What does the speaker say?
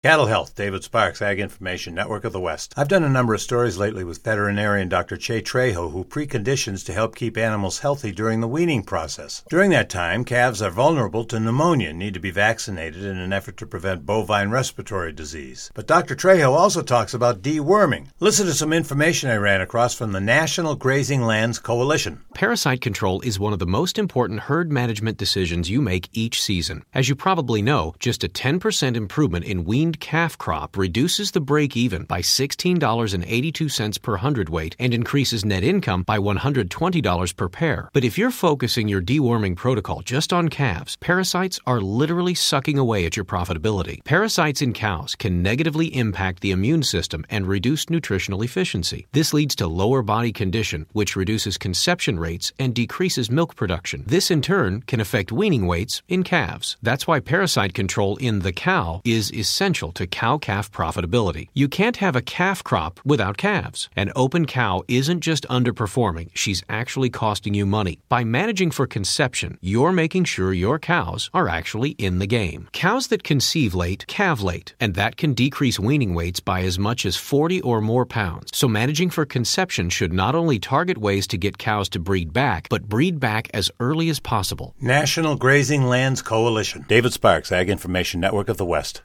Cattle Health, David Sparks, Ag Information Network of the West. I've done a number of stories lately with veterinarian Dr. Che Trejo, who preconditions to help keep animals healthy during the weaning process. During that time, calves are vulnerable to pneumonia and need to be vaccinated in an effort to prevent bovine respiratory disease. But Dr. Trejo also talks about deworming. Listen to some information I ran across from the National Grazing Lands Coalition. Parasite control is one of the most important herd management decisions you make each season. As you probably know, just a 10% improvement in weaned calf crop reduces the break-even by $16.82 per hundredweight and increases net income by $120 per pair. But if you're focusing your deworming protocol just on calves, parasites are literally sucking away at your profitability. Parasites in cows can negatively impact the immune system and reduce nutritional efficiency. This leads to lower body condition, which reduces conception rates and decreases milk production. This in turn can affect weaning weights in calves. That's why parasite control in the cow is essential to cow-calf profitability. You can't have a calf crop without calves. An open cow isn't just underperforming, she's actually costing you money. By managing for conception, you're making sure your cows are actually in the game. Cows that conceive late calve late, and that can decrease weaning weights by as much as 40 or more pounds. So managing for conception should not only target ways to get cows to breed back, but breed back as early as possible. National Grazing Lands Coalition. David Sparks, Ag Information Network of the West.